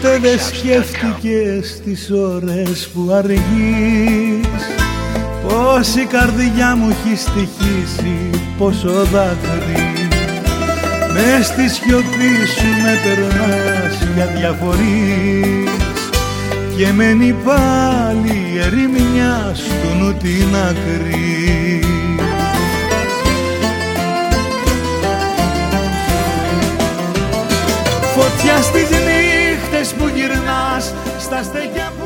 Ποτέ δεν σκέφτηκες τις ώρες που αργείς, πως η καρδιά μου έχει στοιχήσει πόσο δάκρυ. Μες στη σιωπή σου με περνάς για διαφορείς και μένει πάλι η ερημιά στο νου την άκρη. Φωτιά στις νύχτες που γυρνάς στα στεγιά.